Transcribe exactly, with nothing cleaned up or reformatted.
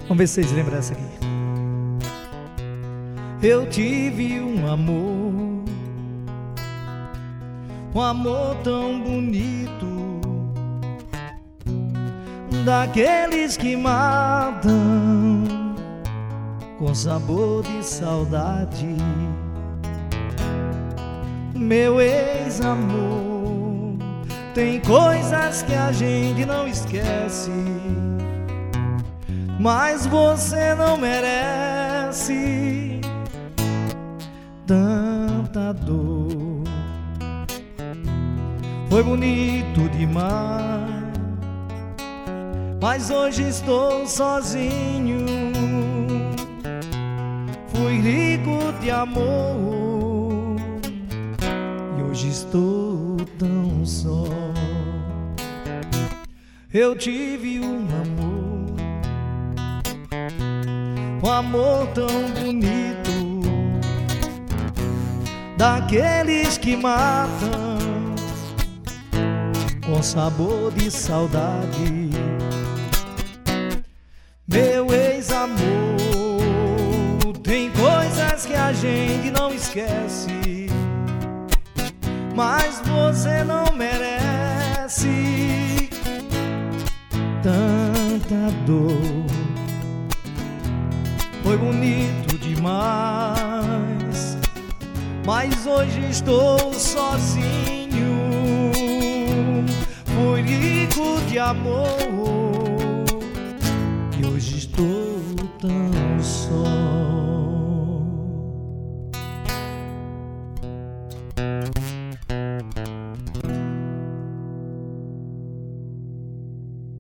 Vamos ver se vocês lembram essa aqui. Eu tive um amor, um amor tão bonito, daqueles que matam com sabor de saudade. Meu ex-amor, tem coisas que a gente não esquece, mas você não merece tanta dor. Foi bonito demais, mas hoje estou sozinho. Fui rico de amor e hoje estou tão só. Eu tive um amor, um amor tão bonito, daqueles que matam com sabor de saudade. Meu ex-amor, tem coisas que a gente não esquece, mas você não merece tanta dor. Foi bonito demais, mas hoje estou sozinho. Fui rico de amor e hoje estou tão só.